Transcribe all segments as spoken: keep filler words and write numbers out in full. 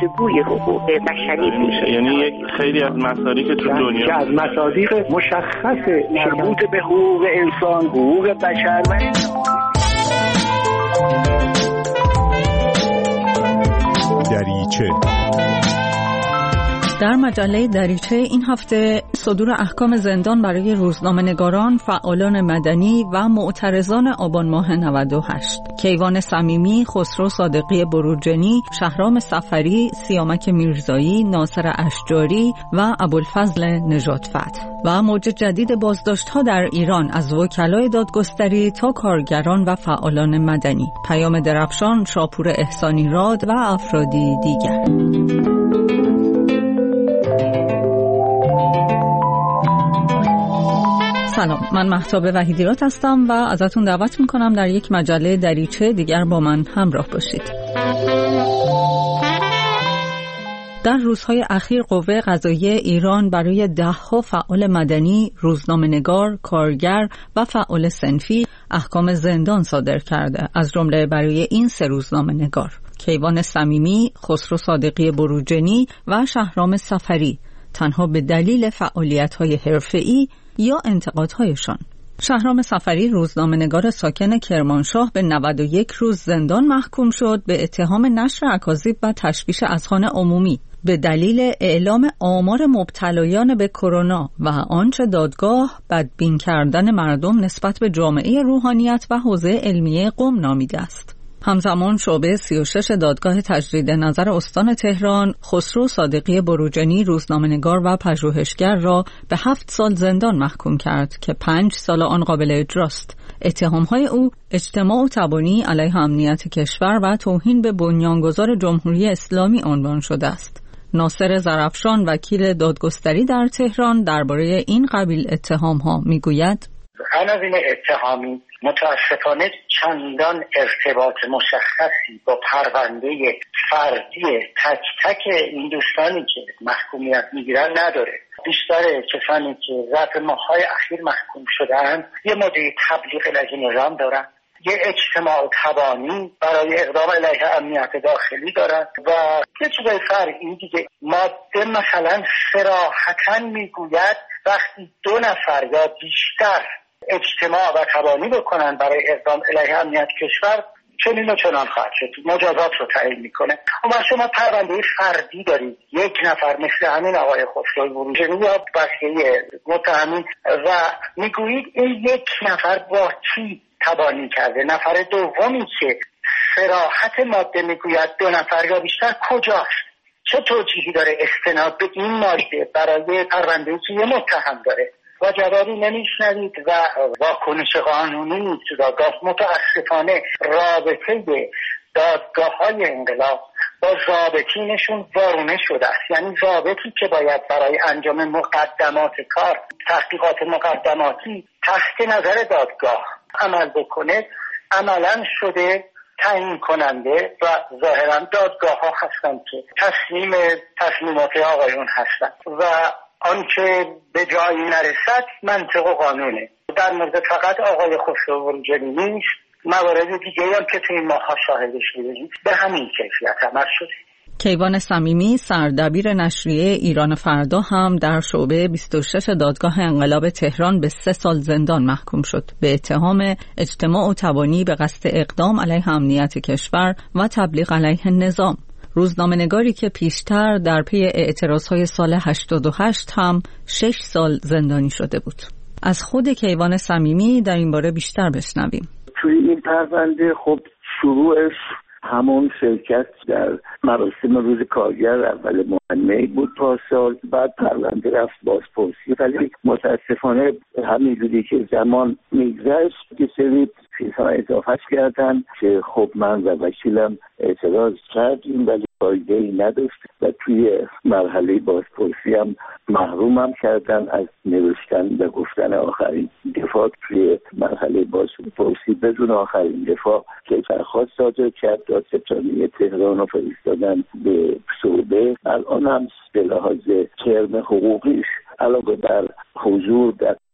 گفتگوی حقوق بشری میشه. یعنی یک خیلی از مصادیق تو دنیا که از مصادیق مشخص مربوط به حقوق انسان، حقوق بشر و دریچه. در مجله دریچه این هفته صدور احکام زندان برای روزنامه‌نگاران، فعالان مدنی و معترضان آبان ماه نود و هشت. کیوان صمیمی، خسرو صادقی بروجنی، شهرام صفری، سیامک میرزایی، ناصر اشجاری و ابوالفضل نژاد فتح. و موج جدید بازداشت‌ها در ایران از وکلای دادگستری تا کارگران و فعالان مدنی. پیام درفشان، شاپور احسانی راد و افرادی دیگر. سلام، من مهتاب وحیدیراد هستم و ازتون دعوت میکنم در یک مجله دریچه دیگر با من همراه باشید. در روزهای اخیر قوه قضاییه ایران برای ده‌ها فعال مدنی، روزنامه‌نگار، کارگر و فعال صنفی احکام زندان صادر کرده، از جمله برای این سه روزنامه‌نگار: کیوان صمیمی، خسرو صادقی بروجنی و شهرام صفری، تنها به دلیل فعالیت‌های حرفه‌ای یا انتقادهایشان. شهرام صفری، روزنامه‌نگار ساکن کرمانشاه، به نود و یک روز زندان محکوم شد به اتهام نشر اکاذیب و تشویش اذهان عمومی به دلیل اعلام آمار مبتلایان به کرونا و آنچه دادگاه بدبین کردن مردم نسبت به جامعه روحانیت و حوزه علمیه قم نامیده است. همزمان شعبه سی و شش دادگاه تجدید نظر استان تهران خسرو صادقی بروجنی، روزنامه‌نگار و پژوهشگر را به هفت سال زندان محکوم کرد که پنج سال آن قابل اجراست. اتهام‌های او اجتماع و تبانی علیه امنیت کشور و توهین به بنیانگذار جمهوری اسلامی عنوان شده است. ناصر زرفشان، وکیل دادگستری در تهران، درباره این قبیل اتهام‌ها میگوید: عناوین اتهامی متاسفانه چندان ارتباط مشخصی با پرونده فردی تک تک این دوستانی که محکومیت میگیرن نداره. بیشتر کسانی که ظرف ماه‌های اخیر محکوم شدن یه مدعی تبلیغ علیه نظام دارن، یه اجتماع و تبانی برای اقدام علیه امنیت داخلی دارن و یه چیزای فرعی دیگه. ماده مثلا صراحتاً میگوید وقتی دو نفر یا بیشتر اجتماع و تبانی بکنن برای اقدام علیه امنیت کشور چنین و چنان خواهد شد، مجازات رو تعیین میکنه. اما شما پرونده فردی دارید، یک نفر مثل همین آقای خسرو بروجنی یا بقیه متهمین و میگویید این یک نفر با کی تبانی کرده. نفر دومی که صراحت ماده میگوید دو نفر یا بیشتر کجاست؟ چه توجیهی داره استناد به این ماده برای پرونده‌ای که یه متهم داره؟ و جوابی نمیشنوید و واکنش قانونی تو دادگاه متاسفانه رابطه دادگاه‌های انقلاب با ضابطینشون وارونه شده است. یعنی ضابطی که باید برای انجام مقدمات کار، تحقیقات مقدماتی تحت نظر دادگاه عمل بکنه، عملاً شده تعیین کننده و ظاهراً دادگاه ها هستند که تصمیم تصمیمات آقایون هستند و آنچه به جایی نرسد منطق و قانونه. در مورد فقط آقای خسرو بروجنی نیست، موارد دیگه هم که تو این ماها شاهدش بودیم به همین کیفیت عمل شده. کیوان صمیمی، سردبیر نشریه ایران فردا، هم در شعبه بیست و شش دادگاه انقلاب تهران به سه سال زندان محکوم شد به اتهام اجتماع و تبانی به قصد اقدام علیه امنیت کشور و تبلیغ علیه نظام. روزنامه‌نگاری که پیشتر در پی اعتراضهای سال هشتاد و هشت هم شش سال زندانی شده بود. از خود کیوان صمیمی در این باره بیشتر بشنویم. توی این پرونده خب شروعش همون شرکت در مراسم روز کارگر اول مهمه بود پارسال، بعد پرونده رفت بازپرسی، ولی متاسفانه همینجوری که زمان میگذشت که سری چیزها اضافه کردن که خب من و وکیلم اعتراض کردیم ولی فایده‌ای نداشت و توی مرحله بازپرسی هم محرومم کردن از نوشتن و گفتن آخرین دفاع توی مرحله بازپرسی بدون آخرین دفاع که درخواست صادر کرد دادستانی تهران رو فرستادن به شعبه. الان هم به لحاظ کرم حقوقیش علاوه بر حضور در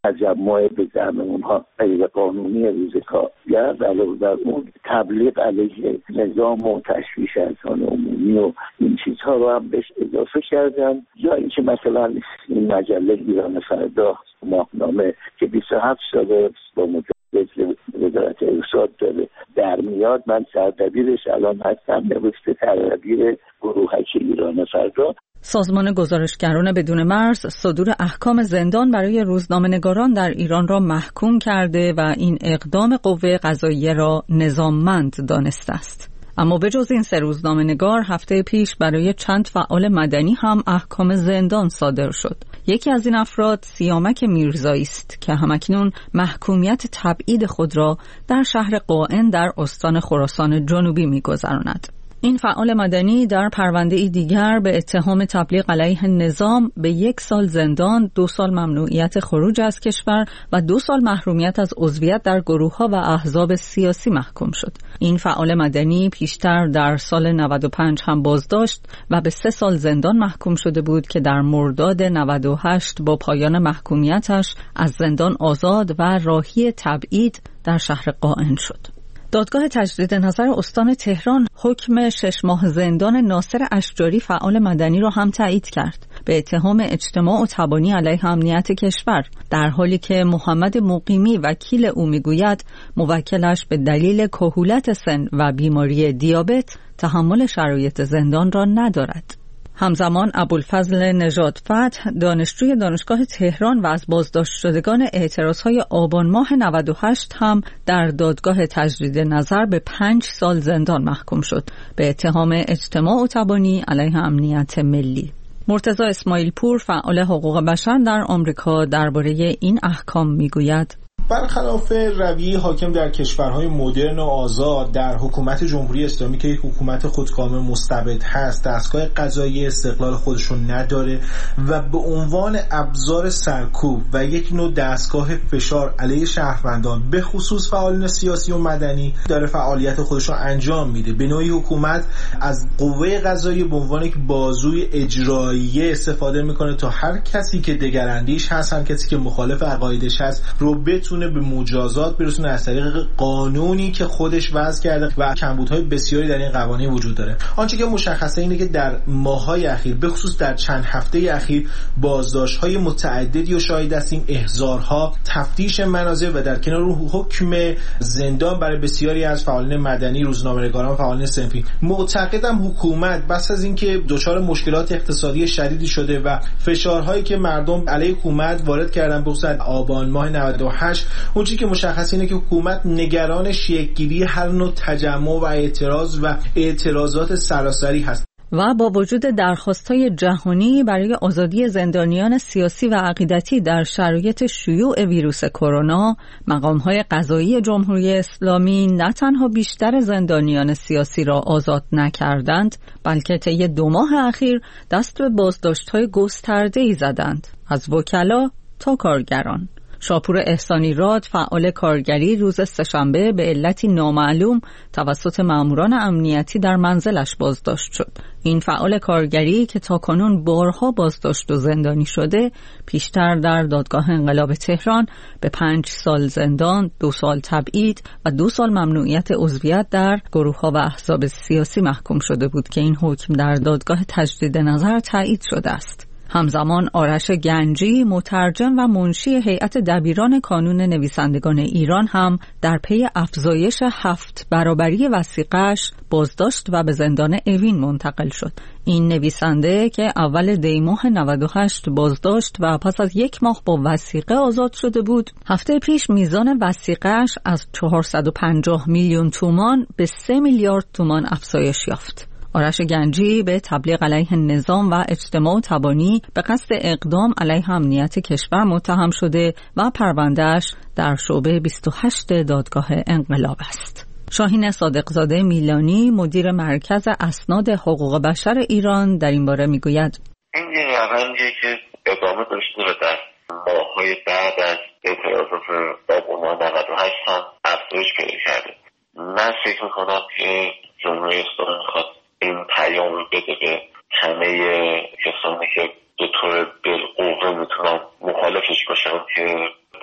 تجمع به زعم اونها غیر قانونی روز کارگر، علاوه بر اون تبلیغ علیه نظام و تشویش اذهان عمومی و این چیزها رو هم بهش اضافه کردن. یا اینکه مثلا این مجله ایران فردا ماهنامه که بیست و هفت ساله با مجلس وزارت ارشاد داره در میاد، من سردبیرش الان هستم، نوشته سردبیر گروهک ایران فردا. سازمان گزارشگران بدون مرز صدور احکام زندان برای روزنامه‌نگاران در ایران را محکوم کرده و این اقدام قوه قضاییه را نظاممند دانسته است. اما به جز این سه روزنامه‌نگار، هفته پیش برای چند فعال مدنی هم احکام زندان صادر شد. یکی از این افراد سیامک میرزایی است که همکنون محکومیت تبعید خود را در شهر قائن در استان خراسان جنوبی می‌گذراند. این فعال مدنی در پرونده دیگر به اتهام تبلیغ علیه نظام به یک سال زندان، دو سال ممنوعیت خروج از کشور و دو سال محرومیت از عضویت در گروه‌ها و احزاب سیاسی محکوم شد. این فعال مدنی پیشتر در سال نود و پنج هم بازداشت و به سه سال زندان محکوم شده بود که در مرداد نود و هشت با پایان محکومیتش از زندان آزاد و راهی تبعید در شهر قائن شد. دادگاه تجدید نظر استان تهران حکم شش ماه زندان ناصر اشجاری فعال مدنی را هم تایید کرد به اتهام اجتماع و تبانی علیه امنیت کشور، در حالی که محمد مقیمی وکیل او میگوید موکلش به دلیل کهولت سن و بیماری دیابت تحمل شرایط زندان را ندارد. همزمان ابوالفضل نژاد فتح دانشجوی دانشگاه تهران و از بازداشت شدگان اعتراضهای آبان ماه نود و هشت هم در دادگاه تجدید نظر به پنج سال زندان محکوم شد به اتهام اجتماع و تبانی علیه امنیت ملی. مرتضی اسماعیل پور فعال حقوق بشر در آمریکا درباره این احکام میگوید: برخلاف رویه حاکم در کشورهای مدرن و آزاد، در حکومت جمهوری اسلامی که یک حکومت خودکامه مستبد هست، دستگاه قضایی استقلال خودش رو نداره و به عنوان ابزار سرکوب و یک نوع دستگاه فشار علیه شهروندان به خصوص فعالین سیاسی و مدنی داره فعالیت خودش رو انجام میده. به نوعی حکومت از قوه قضایی به عنوان یک بازوی اجراییه استفاده میکنه تا هر کسی که دگراندیش هست، هر کسی که مخالف عقایدش هست رو بتونه به مجازات برسونه از طریق قانونی که خودش وضع کرده و کمبودهای بسیاری در این قوانین وجود داره. آنچه که مشخصه اینه که در ماه‌های اخیر به خصوص در چند هفته اخیر بازداشت‌های متعددی و شاهد هستیم، احضارها، تفتیش منازل و در کنار حکم زندان برای بسیاری از فعالین مدنی، روزنامه‌نگاران و فعالین صنفی. معتقدم حکومت بس از اینکه دچار مشکلات اقتصادی شدیدی شده و فشارهایی که مردم علیه حکومت وارد کردن به خصوص آبان ماه نود و هشت، اون چیزی که مشخص اینه که حکومت نگران شکل‌گیری هر نوع تجمع و اعتراض و اعتراضات سراسری هست. و با وجود درخواست‌های جهانی برای آزادی زندانیان سیاسی و عقیدتی در شرایط شیوع ویروس کرونا، مقام‌های قضایی جمهوری اسلامی نه تنها بیشتر زندانیان سیاسی را آزاد نکردند، بلکه طی دو ماه اخیر دست به بازداشت‌های گسترده‌ای زدند، از وکلا تا کارگران. شاپور احسانی راد فعال کارگری روز سه‌شنبه به علتی نامعلوم توسط ماموران امنیتی در منزلش بازداشت شد. این فعال کارگری که تاکنون بارها بازداشت و زندانی شده، پیشتر در دادگاه انقلاب تهران به پنج سال زندان، دو سال تبعید و دو سال ممنوعیت عضویت در گروه‌ها و احزاب سیاسی محکوم شده بود که این حکم در دادگاه تجدید نظر تایید شده است. همزمان آرش گنجی، مترجم و منشی هیئت دبیران کانون نویسندگان ایران هم در پی افزایش هفت برابری وثیقه‌اش بازداشت و به زندان اوین منتقل شد. این نویسنده که اول دی ماه نود و هشت بازداشت و پس از یک ماه با وثیقه آزاد شده بود، هفته پیش میزان وثیقه‌اش از چهارصد و پنجاه میلیون تومان به سه میلیارد تومان افزایش یافت. آرش گنجی به تبلیغ علیه نظام و اجتماع و تبانی به قصد اقدام علیه امنیت کشور متهم شده و پروندهش در شعبه بیست و هشت دادگاه انقلاب است. شاهین صادقزاده میلانی، مدیر مرکز اسناد حقوق بشر ایران، در این باره میگوید: این یه روندیه که ادامه داشته و در ماه‌های بعد از اعتراضات آبان ماه نود و هشت هم افزایش پیدا کرده. من فکر میکنم که جمهوری اسلامی میخواد این پیام رو بده به همه کسانی که به طور بالقوه میتونن مخالفش باشن که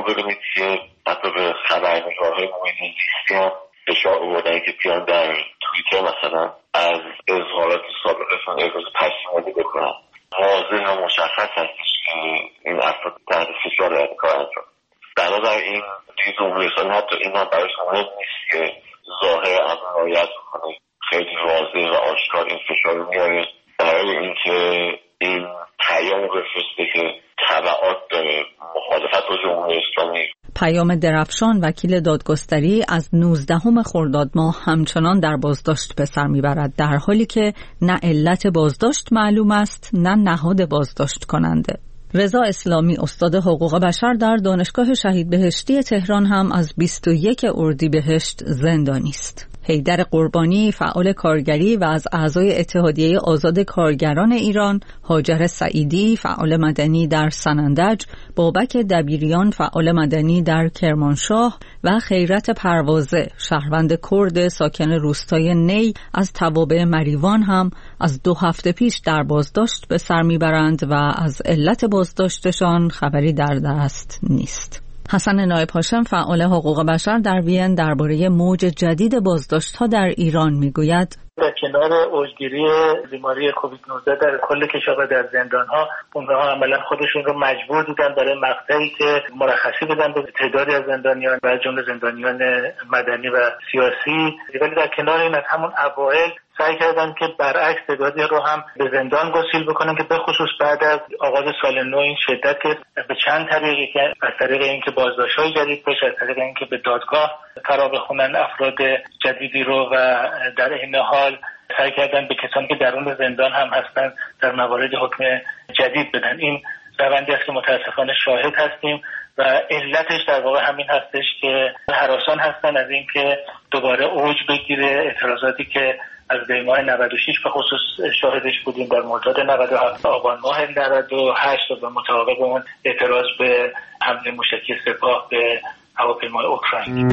ببینید که حتی به خبرنگارهای محیط زیستی هم فشار آوردن که بیان در توییتر مثلا از اظهارات سابقشون ابراز پشیمانی بکنن. واضح و مشخص هستش که این افراد تحت فشار این کار انجام. بنابراین دیگه جمهوری اسلامی حتی این هم براش مهم نیست که ظاهر امن رعایت بکنه، خیلی واضح و آشکار این فشار رو میاره برای اینکه این پیام بفرسته که تبعات داره مخالفت با جمهوری اسلامی. پیام درفشان وکیل دادگستری از نوزدهم خرداد ماه همچنان در بازداشت به سر میبرد، در حالی که نه علت بازداشت معلوم است نه نهاد بازداشت کننده. رضا اسلامی استاد حقوق بشر در دانشگاه شهید بهشتی تهران هم از بیست و یک اردیبهشت زندانی است. حیدر قربانی فعال کارگری و از اعضای اتحادیه آزاد کارگران ایران، هاجر سعیدی فعال مدنی در سنندج، بابک دبیریان فعال مدنی در کرمانشاه و خیرت پروازه شهروند کرد ساکن روستای نی از توابع مریوان هم از دو هفته پیش در بازداشت به سر میبرند و از علت بازداشتشان خبری در دست نیست. حسن نایب هاشم فعال حقوق بشر در وین درباره موج جدید بازداشت‌ها در ایران میگوید: در کنار اوجگیری بیماری کووید نوزده در کل کشور و در زندان‌ها، اونها عملاً خودشون رو مجبور دیدن برای مقطعی که مرخصی بدن به تعدادی از زندانیان و جمله زندانیان مدنی و سیاسی. ولی در کنار این از همون اوایل سعی کردن که برعکس تعدادی رو هم به زندان گسیل بکنن که به خصوص بعد از آغاز سال نو این شدت که به چند طریقی که از طریق اینکه بازداشت‌های جدید بشه، از طریق اینکه به دادگاه فرا بخونن افراد جدیدی رو و در این حال سعی کردن به کسانی که درون زندان هم هستن در موارد حکم جدید بدن. این روندی است که متاسفانه شاهد هستیم و علتش در واقع همین هستش که هراسان هستن از اینکه دوباره اوج بگیره اعتراضاتی که از دیماه نود و شش به خصوص شاهدش بودیم در مرداد نود و هفت، آبان ماه نود و هشت و مطابق اون اعتراض به حمله موشکی سپاه به هواپیمای اوکراین.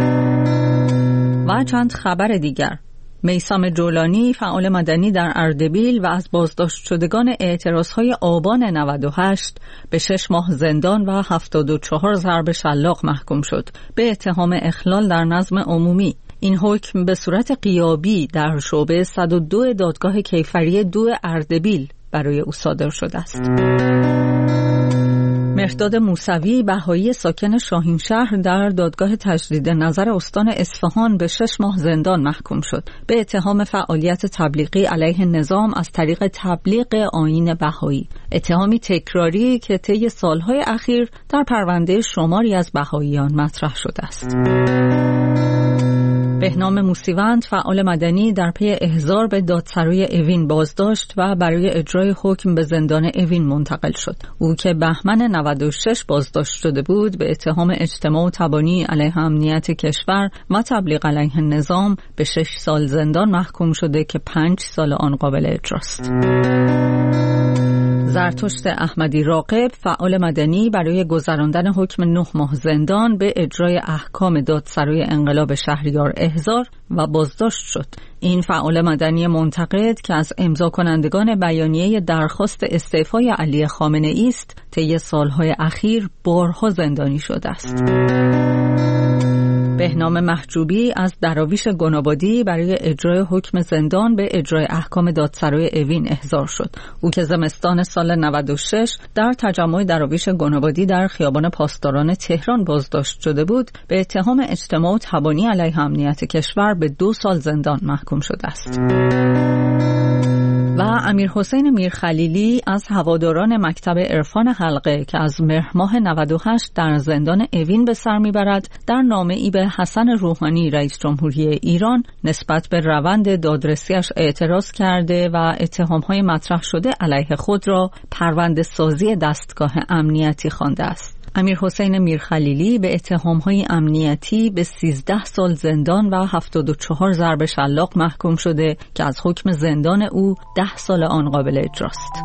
و چند خبر دیگر: میثم جولانی فعال مدنی در اردبیل و از بازداشت شدگان اعتراضهای آبان نود و هشت به شش ماه زندان و هفتاد و چهار ضرب شلاق محکوم شد به اتهام اخلال در نظم عمومی. این حکم به صورت غیابی در شعبه صد و دو دادگاه کیفری دو اردبیل برای او صادر شده است. مهرداد موسوی بهایی ساکن شاهینشهر در دادگاه تجدید نظر استان اصفهان به شش ماه زندان محکوم شد به اتهام فعالیت تبلیغی علیه نظام از طریق تبلیغ آیین بهایی، اتهامی تکراری که طی سالهای اخیر در پرونده شماری از بهاییان مطرح شده است. بهنام موسیوند فعال مدنی در پی احضار به دادسرای اوین بازداشت و برای اجرای حکم به زندان اوین منتقل شد. او که بهمن نود و شش بازداشت شده بود به اتهام اجتماع و تبانی علیه امنیت کشور و تبلیغ علیه نظام به شش سال زندان محکوم شده که پنج سال آن قابل اجراست. زرتشت احمدی راقب فعال مدنی برای گذراندن حکم نه ماه زندان به اجرای احکام دادسرای انقلاب شهریار احضار و بازداشت شد. این فعال مدنی منتقد که از امضا کنندگان بیانیه درخواست استعفای علی خامنه‌ای است، طی سالهای اخیر بارها زندانی شده است. بهنام محجوبی از دراویش گنابادی برای اجرای حکم زندان به اجرای احکام دادسرای اوین احضار شد. او که زمستان سال نود و شش در تجمع دراویش گنابادی در خیابان پاسداران تهران بازداشت شده بود، به اتهام اجتماع و تبانی علیه امنیت کشور به دو سال زندان محکوم شده است. و امیر حسین میرخلیلی از هواداران مکتب عرفان حلقه که از مهر ماه نود و هشت در زندان اوین به سر میبرد، در نامه‌ای به حسن روحانی رئیس جمهوری ایران نسبت به روند دادرسیش اعتراض کرده و اتهام‌های مطرح شده علیه خود را پرونده سازی دستگاه امنیتی خوانده است. امیر حسین میرخلیلی به اتهام‌های امنیتی به سیزده سال زندان و هفتاد و چهار ضرب شلاق محکوم شده که از حکم زندان او ده سال آن قابل اجراست.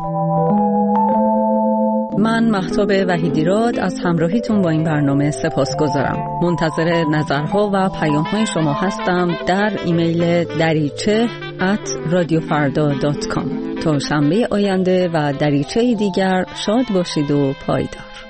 من مهتاب وحیدیراد از همراهیتون با این برنامه سپاسگزارم. منتظر نظرها و پیام‌های شما هستم در ایمیل دریچه ات رادیو فردا دات کام. تا شنبه آینده و دریچه دیگر شاد باشید و پایدار.